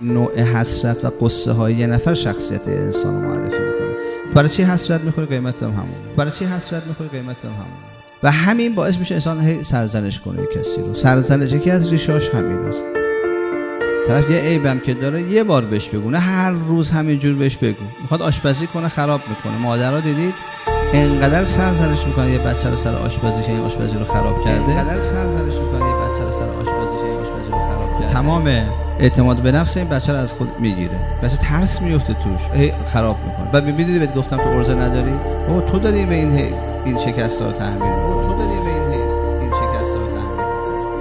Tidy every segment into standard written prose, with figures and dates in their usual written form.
نوع حسرت و قصه های یه نفر شخصیت انسان رو معرفی میکنه. برای چی حسرت میخوری؟ قیمت هم همون. برای چی حسرت میخوری؟ قیمت هم همون. و همین باعث میشه انسان هی سرزنش کنه کسی رو. سرزنش یکی از ریشاش همین است. طرف یه عیبم که داره یه بار بهش بگو، نه هر روز همینجور بهش بگو. میخواد آشپزی کنه خراب میکنه. مادرها دیدید اینقدر سرزنش میکنه یه بچه رو سر آشپزیش، این آشپزی رو خراب کرده. اینقدر سرزنش میکنه یه بچه رو سر آشپزیش، این آشپزی رو خراب کرده. تمام اعتماد به نفس این بچه رو از خود میگیره. بچه ترس میفته توش، هی خراب میکنه. بعد میبینید بهت گفتم تو ارزه نداری؟ بابا تو داری به این شکستا رو تحمیل میکنی. تو داری به این شکستا رو تحمیل میکنی.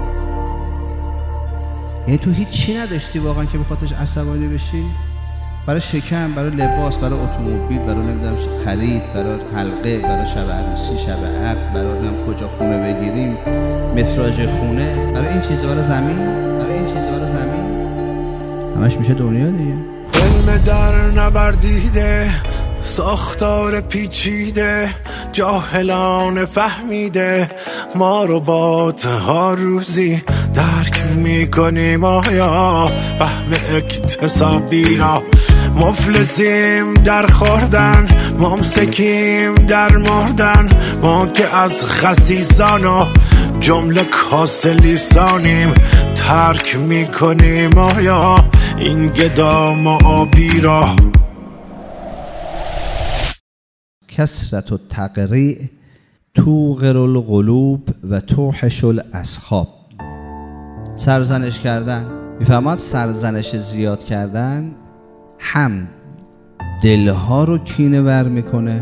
یعنی تو هیچ چی نداشتی واقعا که بخاطرش عصبانی بشی؟ برای شکم، برای لباس، برای اتومبیل، برای نمیدونم خرید، برای حلقه، برای شب عروسی، شب عقد، برای نمیدونم کجا خونه بگیریم، متراژ خونه، برای این چیزا، برای زمین، برای این چیزا، برای زمین، همش میشه دنیا دیگه. علم در نبردیده، ساختار پیچیده، جاهلان فهمیده، ما رو با ها روزی درک میکنیم آیا فهم اکتسابی را؟ مفلسیم در خوردن، ممسکیم در مردن، ما که از خسیسان و جمله کاسلیسانیم ترک میکنیم آیا این گدام و آبی را؟ کسرت و تقریع توغر القلوب و توحش الاصحاب. سرزنش کردن، میفهمد سرزنش زیاد کردن هم دلها رو کینه ور میکنه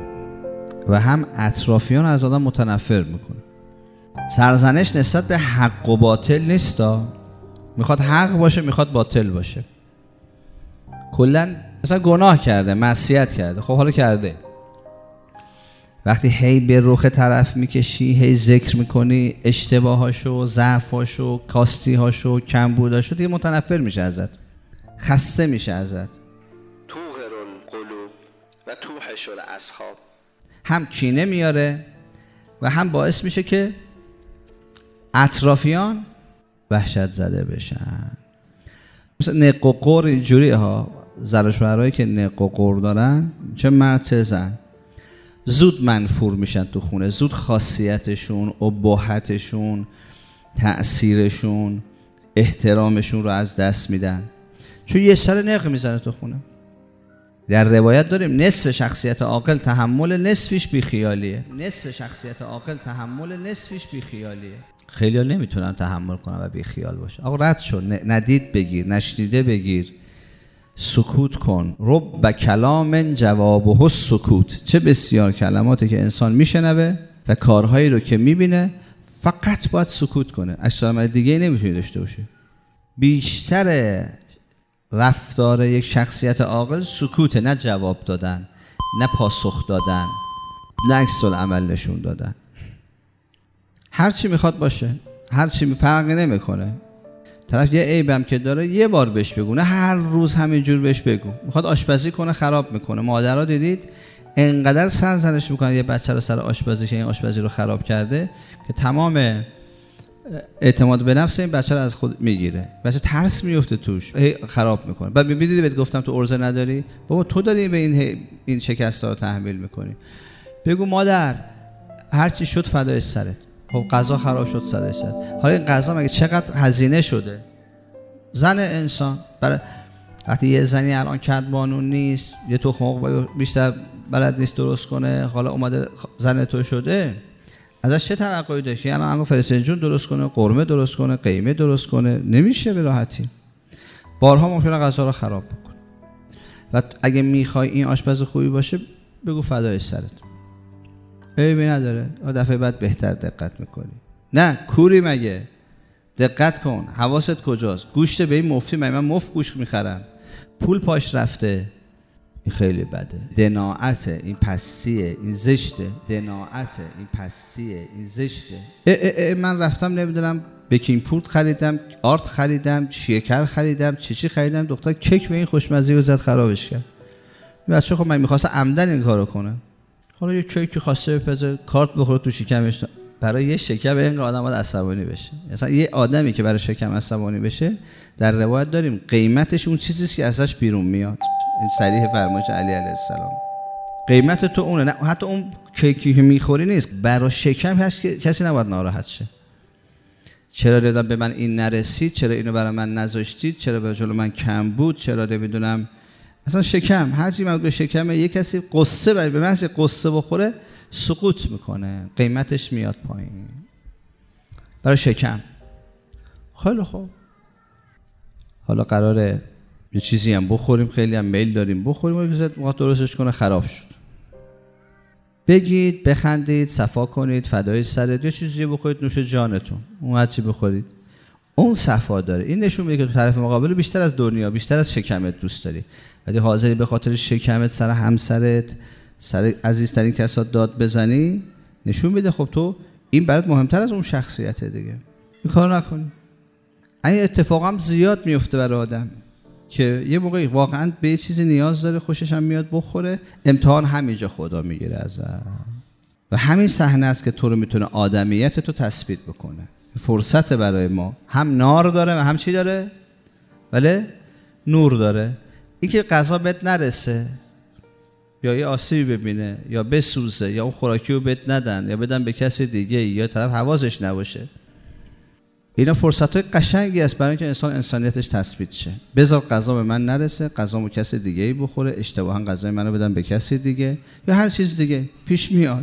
و هم اطرافیان از آدم متنفر میکنه. سرزنش نسبت به حق و باطل نیستا، میخواد حق باشه میخواد باطل باشه. کلن مثلا گناه کرده، معصیت کرده، خب حالا کرده، وقتی هی به رخ طرف میکشی، هی ذکر میکنی اشتباهاشو، ضعفاشو، کاستیهاشو، کمبوداشو، دیگه متنفر میشه ازت، خسته میشه ازت. توغر القلوب و توحش الاصحاب. هم کینه میاره و هم باعث میشه که اطرافیان وحشت زده بشن. مثل نق و قور اینجوری ها، زن و شوهرهایی که نق و قور دارن، چه مرد چه زن، زود منفور میشن تو خونه، زود خاصیتشون، اباحتشون، تأثیرشون، احترامشون رو از دست میدن، چون یه سر نق میزنه تو خونه. در روایت داریم نصف شخصیت عاقل تحمل نصفش بیخیالیه. نصف شخصیت عاقل تحمل نصفش بیخیالیه. خیلی‌ها نمیتونن تحمل کنن و بیخیال باشن. آقا رد شو، ندید بگیر، نشنیده بگیر، سکوت کن. رب کلام جوابه السکوت. چه بسیار کلماتی که انسان میشنوه و کارهایی رو که میبینه فقط باید سکوت کنه، اشتراک دیگه نمیتونه داشته باشه. بیشتر رفتار یک شخصیت عاقل سکوته، نه جواب دادن، نه پاسخ دادن، نه عکس العمل نشون دادن. هر چی میخواد باشه، هر چی فرقی نمیکنه. طرف یه عیبم که داره یه بار بهش بگو، نه هر روز همینجور بهش بگو. میخواد آشپزی کنه خراب میکنه. مادرها دیدید اینقدر سرزنش میکنه یه بچه رو سر آشپزیش، این آشپزی رو خراب کرده که تمام اعتماد به نفس این بچه رو از خود میگیره. بچه ترس میفته توش، هی خراب میکنه. بعد میبینید بهت گفتم تو ارزه نداری؟ بابا تو داری به این شکستا رو تحمیل میکنی. بگو مادر هر چی شد فدای سرت. خب غذا خراب شد فدای سرت. حالا این غذا مگه چقدر هزینه شده؟ زن انسان برای وقتی یه زنی الان کدبانون نیست، یه تو خمق بیشتر بلد نیست درست کنه، حالا اومده زن تو شده، ازش چه توقعی داری که الان فلسنجون درست کنه، قرمه درست کنه، قیمه درست کنه؟ نمیشه به راحتی. بارها ممکنه غذا رو خراب بکنه. و اگه میخوای این آشپز خوبی باشه بگو فدای سرت. عیبی نداره، دفعه بعد بهتر دقت میکنی. نه کوری مگه؟ دقت کن، حواست کجاست؟ گوشت به این مفتی، من مفت گوشت میخرم، پول پاش رفته، این خیلی بده. دناعته، این پستیه، این زشته. دناعته، این پستیه، این زشته. من رفتم نمیدونم بکینگ پود خریدم، آرت خریدم، شیکر خریدم، چی خریدم، دختر کیک به این خوشمزه رو زد خرابش کرد. این بچه خب من میخواست عمدن این کارو کنه. حالا یه کیکی خواسته بپزه، کارت بخوره تو شکمش، برای یه شکم اینقدر آدم باید عصبانی بشه. مثلا یه آدمی که برای شکم عصبانی بشه در روایت داریم قیمتش اون چیزیست که ازش بیرون میاد. این صریح فرمایش علی علیه السلام. قیمت تو اونه، نه حتی اون کیکی که میخوری نیست. برای شکم هست که کسی نباید ناراحت شه. چرا دادم به من این نرسید، چرا اینو برای من نذاشتید، چرا به جلو من کم بود، چرا نمیدونم. مثلا شکم، هر چی مربوط به شکم، یک کسی قصه به محض قصه بخوره سقوط میکنه، قیمتش میاد پایین. برای شکم. خیلی خوب، حالا قراره یه چیزی هم بخوریم، خیلی هم میل داریم بخوریم، و ما درستش کنه خراب شد. بگید، بخندید، صفا کنید، فدای سرت، یه چیزی بخورید نوش جانتون. اون هر چی بخورید اون صفا داره. این نشون میده که تو طرف مقابل بیشتر از دنیا، بیشتر از شکمت دوست داری. ولی حاضری به خاطر شکمت سر همسرت، سر عزیزترین کسات داد بزنی، نشون میده خب تو این برات مهمتر از اون شخصیت دیگه. این کار نکنی. این اتفاق هم زیاد میفته برای آدم که یه موقعی واقعا به یه چیزی نیاز داره، خوشش هم میاد بخوره، امتحان همینجا خدا میگیره ازش. و همین صحنه است که تو رو میتونه آدمیت تو تثبیت بکنه. فرصت برای ما، هم نار داره و هم چی داره؟ ولی نور داره. این که غذا بهت نرسه، یا یه آسیبی ببینه، یا بسوزه، یا اون خوراکی رو بهت ندن، یا بدن به کسی دیگه، یا طرف حواسش نباشه، اینا فرصت‌های قشنگی است برای اینکه انسان انسانیتش تثبیت شه. بذار غذا به من نرسه، غذامو کسی دیگه‌ای بخوره، اشتباهاً غذای منو بدن به کسی دیگه، یا هر چیز دیگه پیش میاد.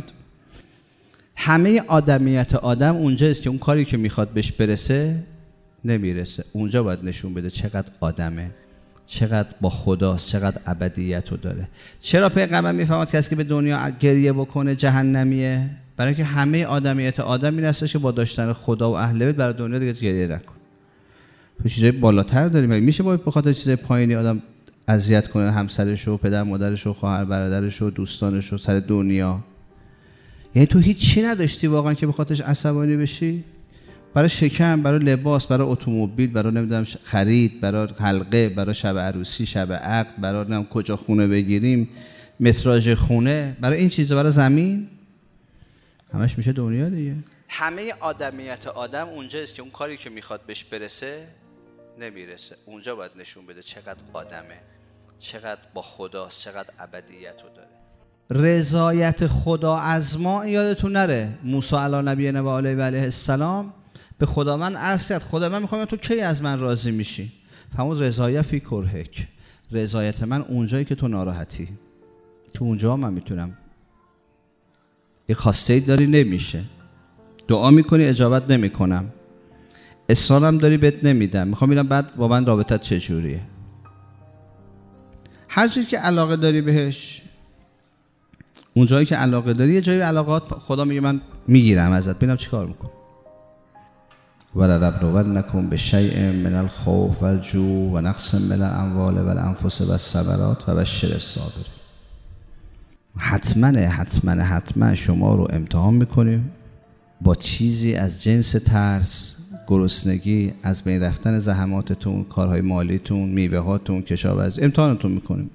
همه آدمیت آدم اونجاست که اون کاری که میخواد بهش برسه نمیرسه. اونجا باید نشون بده چقدر آدمه، چقدر با خداست، چقدر ابدیتو داره. چرا پیغمبر میفهمد کسی که به دنیا گریه بکنه جهنمیه؟ برای اینکه همه آدمیت آدم این هستش که با داشتن خدا و اهل بیت برای دنیا دیگه گریه نکن. تو چیزای بالاتر داریم. میشه با به خاطر چیزای پایینی آدم اذیت کنه همسرش و پدر مادرش و خواهر برادرش و دوستانش و سر دنیا؟ یعنی تو هیچ چی نداشتی واقعا که به خاطرش عصبانی بشی؟ برای شکم، برای لباس، برای اتومبیل، برای نمیدونم خرید، برای حلقه، برای شب عروسی، شب عقد، برای نمیدونم کجا خونه بگیریم، متراژ خونه، برای این چیزا، برای زمین، همش میشه دنیا دیگه. همه آدمیت آدم اونجاست که اون کاری که میخواد بهش برسه نمیرسه. اونجا باید نشون بده چقدر آدمه، چقدر با خداست، چقدر ابدیتو داره. رضایت خدا از ما یادتون نره. موسی علی نبینا و علیه السلام به خداوند عرض کرد خدا من میخوام تو کی از من راضی میشی؟ فرمود رضایت فی کرهک، رضایت من اونجایی که تو ناراحتی، تو اونجا من میتونم. یه خواسته‌ای داری نمیشه، دعا میکنی اجابت نمیکنم، اصرارم داری بهت نمیدم، میخوام ببینم بعد با من رابطت چجوریه. هر چیزی که علاقه داری بهش، اون جایی که علاقه داری، یه جایی علاقات خدا میگه من میگیرم ازت، ببینم چیکار میکنی. ولنبلونکم بشیء من الخوف والجوع و نقص من الاموال والانفس والثمرات و بشر الصابرین. حتما شما رو امتحان میکنیم با چیزی از جنس ترس، گرسنگی، از بین رفتن زحماتتون، کارهای مالیتون، میوه هاتون، کشاورزی، امتحانتون میکنیم.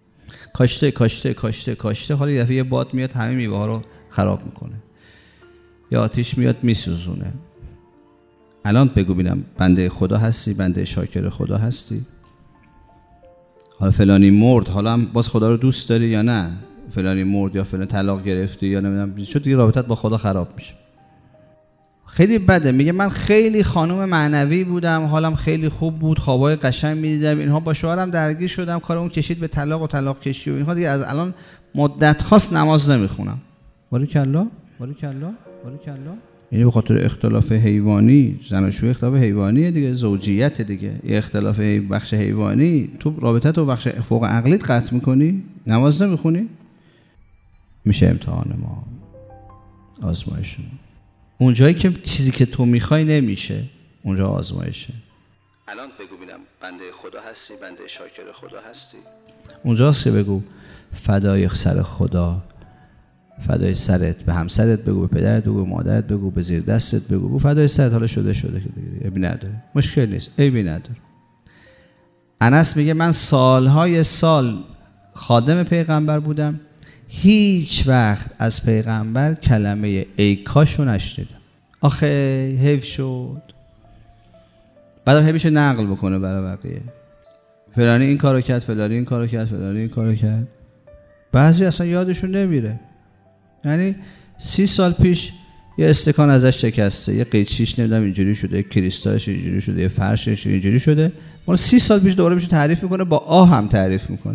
کاشته حالا یه دفعه یه باد میاد همه میوه ها رو خراب میکنه، یا آتیش میاد میسوزونه. الان بگو بینم بنده خدا هستی؟ بنده شاکر خدا هستی؟ حالا فلانی مرد، حالا هم باز خدا رو دوست داری یا نه؟ فلانی مرد یا فلان طلاق گرفتی یا نمیدونم شد، دیگه رابطت با خدا خراب میشه. خیلی بده. میگه من خیلی خانم معنوی بودم، حالم خیلی خوب بود، خوابای قشنگ میدیدم، اینها با شوهرم درگیر شدم، کارمون کشید به طلاق و طلاق کشی و اینها، دیگه از الان مدت هاست نماز نمیخونم. باریکالله. یعنی به خاطر اختلاف حیوانی، زناشویی اختلاف حیوانیه دیگه، زوجیت دیگه، یه اختلاف بخش حیوانی، تو رابطت و بخش فوق عقلیت قطع میکنی، نماز نمیخونی، میشه امتحان ما، آزمایش ما. اون جایی که چیزی که تو میخوای نمیشه، اونجا آزمایشه. الان بگو بینم بنده خدا هستی؟ بنده شاکر خدا هستی؟ اونجاست که بگو فدای سر خدا، فدای سرت، به همسرت بگو، به پدرت بگو، به مادرت بگو، به زیر دستت بگو فدای سرت. حالا شده که دیگه عیبی نداره، مشکل نیست، عیبی نداره. انس میگه من سالهای سال خادم پیغمبر بودم، هیچ وقت از پیغمبر کلمه ای کاشو نشنیدم. آخه حیف شد. بعدم حیفشو نقل بکنه برای بقیه، فلانی این کارو کرد، فلانی این کارو کرد، فلانی این کارو کرد. بعضی اصلا یادشون نمیره. یعنی 30 سال پیش یه استکان ازش شکسته، یه قیچیش نمیدونم اینجوری شده، یه کریستالش اینجوری شده، یه فرشش اینجوری شده، ما 30 سال پیش دوباره میشه تعریف میکنه، با آه هم تعریف میکنه.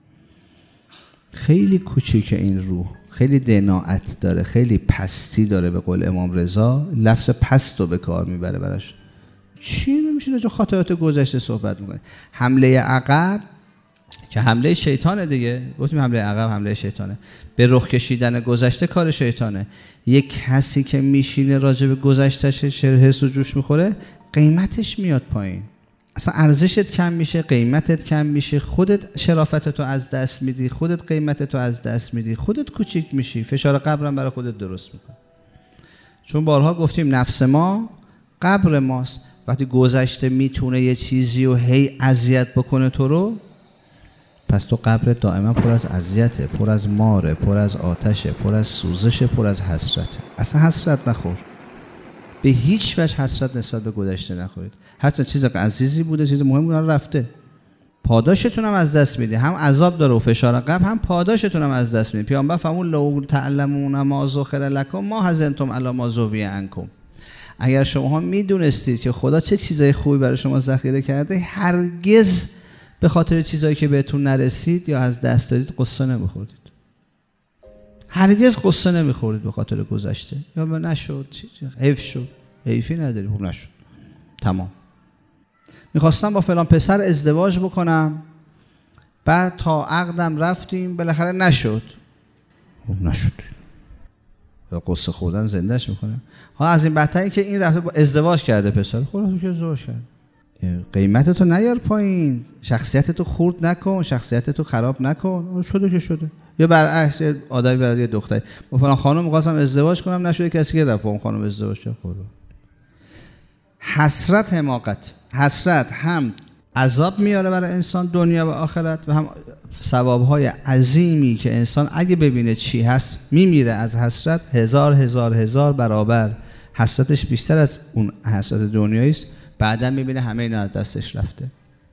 خیلی کوچیکه این روح، خیلی دناعت داره، خیلی پستی داره. به قول امام رضا لفظ پست رو به کار میبره براش. چی نمیشه راجع خاطرات گذشته صحبت میکنه؟ حمله عقب که حمله شیطانه دیگه، گفتیم حمله عقب حمله شیطانه. به رخ کشیدن گذشته کار شیطانه. یک کسی که میشینه راجع به گذشتهش حس و جوش میخوره، قیمتش میاد پایین، اصلا ارزشت کم میشه، قیمتت کم میشه، خودت شرافتتو از دست میدی، خودت قیمتتو از دست میدی، خودت کوچیک میشی، فشار قبرم برای خودت درست میکنی. چون بارها گفتیم نفس ما قبر ماست. وقتی گذشته میتونه یه چیزی رو هی اذیت بکنه تو رو، پس تو قبرت دائما پر از اذیته، پر از ماره، پر از آتشه، پر از سوزشه، پر از حسرته. اصلا حسرت نخور، به هیچ وجه حسرت نسبت به گذشته نخورید. هرچند چیز عزیزی بوده، چیز مهم بوده، رفته، پاداشتون هم از دست میده. هم عذاب داره و فشار قبر، هم پاداشتون هم از دست میده. پیامبر فرمود لو تعلمون ما ذخر لکم ما حزنتم علی ما ذوی عنکم. اگر شما میدونستید که خدا چه چیزای خوبی برای شما ذخیره کرده، هرگز به خاطر چیزایی که بهتون نرسید یا از دست دادید قصه نمیخوردید. هرگز قصه نمیخورید به خاطر گذشته. یا به نشد، حیف شد، حیفی نداری، خوب نشد، تمام. میخواستم با فلان پسر ازدواج بکنم، بعد تا عقدم رفتیم، بالاخره نشد، خوب نشد، قصه خوردن زندهش میکنه. حالا از این بدتر که این رفته با ازدواج کرده پسر، خودت که ازدواج کرد، قیمتتو نیار پایین، شخصیتتو خورد نکن، شخصیتتو خراب نکن. شده که شده. یا برعکس آدمی برای یه دختری، با فلان خانم می‌خواستم ازدواج کنم، نشد، کسی که رفت با اون خانم ازدواج کرد. حسرت حماقت. حسرت هم عذاب میاره برای انسان دنیا و آخرت، و هم ثواب‌های عظیمی که انسان اگه ببینه چی هست میمیره از حسرت. هزار برابر حسرتش بیشتر از اون حسرت دنیایی است. بعدا میبینه همه اینا از دستش رفته.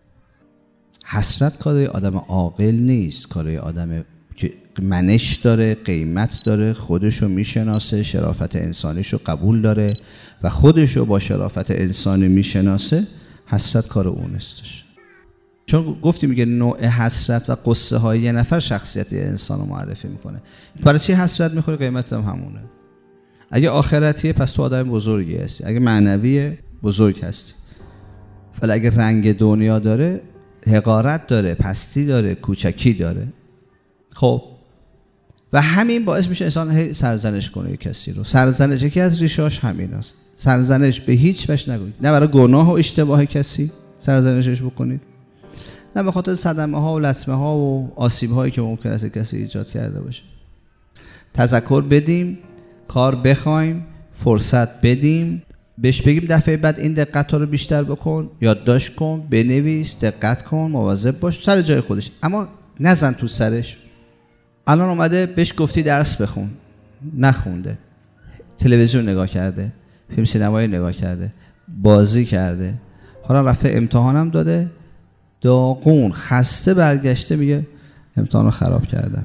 حسرت کار آدم عاقل نیست، کار آدم که منش داره، قیمت داره، خودشو میشناسه، شرافت انسانیشو قبول داره و خودشو با شرافت انسانی میشناسه. حسرت کار اون استش. چون گفتیم میگه نوع حسرت و قصه های یه نفر شخصیت یه انسان رو معرفی میکنه. برای چی حسرت میخوری؟ قیمت هم همونه. اگه آخرتیه پس تو آدم بزرگی هستی، اگه معنویه بزرگ هستی. ولی اگه رنگ دنیا داره، حقارت داره، پستی داره، کوچکی داره. خب و همین باعث میشه انسان سرزنش کنه کسی رو. سرزنش یکی از ریشاش همین است. سرزنش به هیچ وجه نگوید. نه برای گناه و اشتباه کسی سرزنشش بکنید، نه به خاطر صدمه ها و لطمه ها و آسیب هایی که ممکن است کسی ایجاد کرده باشه. تذکر بدیم، کار بخوایم، فرصت بدیم، بهش بگیم دفعه بعد این دقت رو بیشتر بکن، یادداشت کن، بنویس، دقت کن، مواظب باش، سر جای خودش، اما نزن تو سرش. الان اومده بهش گفتی درس بخون، نخونده، تلویزیون نگاه کرده، فیلم سینمایی نگاه کرده، بازی کرده، حالا رفته امتحانم داده، داغون خسته برگشته میگه امتحان رو خراب کردم.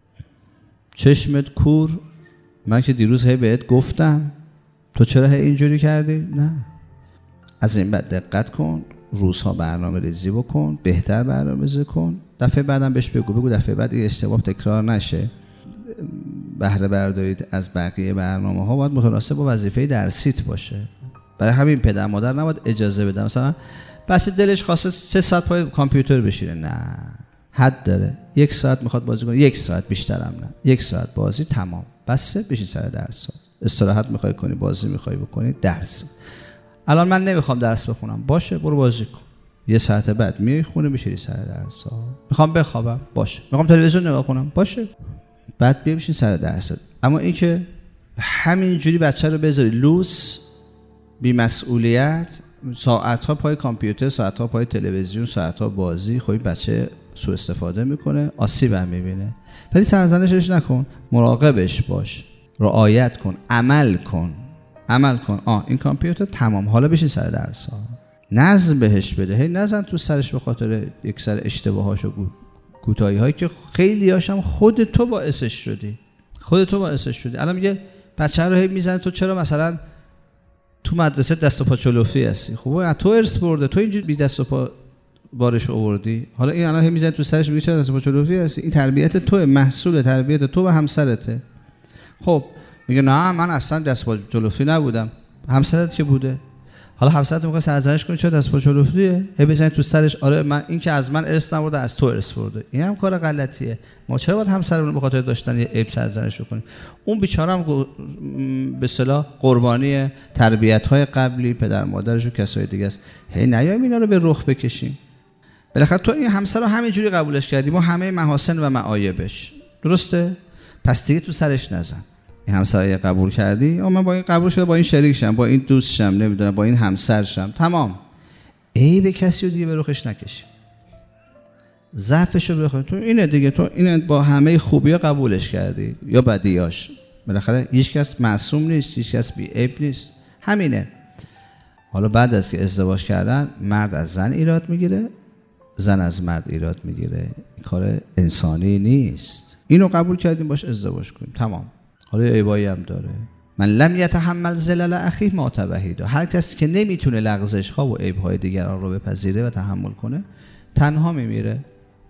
چشمت کور، من که دیروز هی بهت گفتم، تو چرا هی اینجوری کردی؟ نه. از این بعد دقت کن، روزها برنامه ریزی بکن، بهتر برنامه ریزی کن، دفعه بعدم بهش بگو دفعه بعد این اشتباه تکرار نشه. بهره بردارید از بقیه برنامه ها باید متناسب با وظیفه درسیت باشه. برای همین پدر مادر نباید اجازه بدن مثلا بس دلش خواسته 3 ساعت پای کامپیوتر بشینه، نه، حد داره. 1 ساعت میخواد بازی کنه، 1 ساعت بیشترم نه، 1 ساعت بازی تمام، بسه، بشین سر درس. استراحت میخوای کنی، بازی میخوای بکنی، درس. الان من نمیخوام درس بخونم، باشه برو بازی کن. 1 ساعت بعد میای خونه میشینی سر درس ها. میخوام بخوابم، باشه. میخوام تلویزیون نگاه کنم، باشه. بعد بیا بشین سر درس. اما این که همینجوری بچه رو بذاری لوس، بی مسئولیت، ساعت‌ها پای کامپیوتر، ساعت‌ها پای تلویزیون، ساعت‌ها بازی، خب این بچه سوء استفاده میکنه، آسیب هم میبینه. ولی سرزنشش نکن، مراقبش باش، رعایت کن، عمل کن. عمل کن. این کامپیوتر تمام، حالا بشین سر درس ها. نظم بهش بده، هی نزن تو سرش به خاطر یک سر اشتباهاش و کوتاهی هایی که خیلی هاشم خود تو باعثش شدی. الان میگه بچه رو هی میزنه تو چرا مثلا تو مدرسه دست و پا چلفتی هستی. خب تو ارث برده، تو اینجوری بی دست و پا بارش آوردی، حالا این الان هی میزنه تو سرش میگه چرا دست و پا چلفتی هستی. این تربیت توئه، محصول تربیت تو و همسرته. خب میگه نه من اصلا دست و پا چلفتی نبودم. همسرت که بوده. حالا همسرت میخواد سرزنش کنه چرا دست پا چلفتیه، هی بزنه تو سرش آره من این که از من ارث نبرده از تو ارث برده. این هم کار غلطیه. ما چرا باید همسرمون به خاطر داشتن یه عیب سرزنش بکنیم؟ اون بیچاره هم به اصطلاح قربانی تربیت‌های قبلی پدر مادرش و کسای دیگه است. هی نیایم اینا رو به رخ بکشیم. بالاخره تو این همسر رو همینجوری قبولش کردی با همه محاسن و معایبش، درسته؟ پس دیگه تو سرش نزن. این همسر قبول کردی، من با این قبول شده، با این شریک شم، با این دوست شم، نمیدونم با این همسر شم، تمام. به کسی رو دیگه به رخش نکشی، ضعفش رو بخوای. تو اینه دیگه، تو اینه با همه خوبی‌ها قبولش کردی یا بدیاش. بالاخره هیچ کس معصوم نیست، هیچ کس بی عیب نیست، همینه. حالا بعد از که ازدواج کردن مرد از زن ایراد میگیره، زن از مرد ایراد میگیره. این کار انسانی نیست. اینو قبول کردیم باش ازدواج کنیم، تمام. حالا عیبایی هم داره. من لم یتحمل زلل اخیه مات وحیدا. هر کسی که نمیتونه لغزش ها و عیب های دیگران رو بپذیره و تحمل کنه تنها میمیره.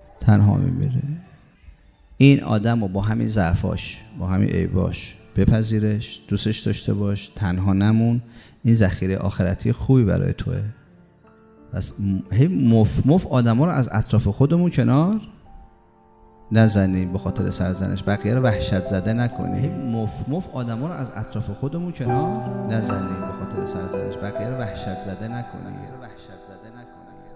این آدم رو با همین ضعفاش، با همین عیباش بپذیرش، دوستش داشته باش، تنها نمون. این ذخیره آخرتی خوبی برای توه. پس هی مف آدما رو از اطراف خودمون کنار نزنیم به خاطر سرزنش، بقیه رو وحشت زده نکنیم. مف آدما رو از اطراف خودمون کنار نزنیم به خاطر سرزنش، بقیه رو وحشت زده نکنیم.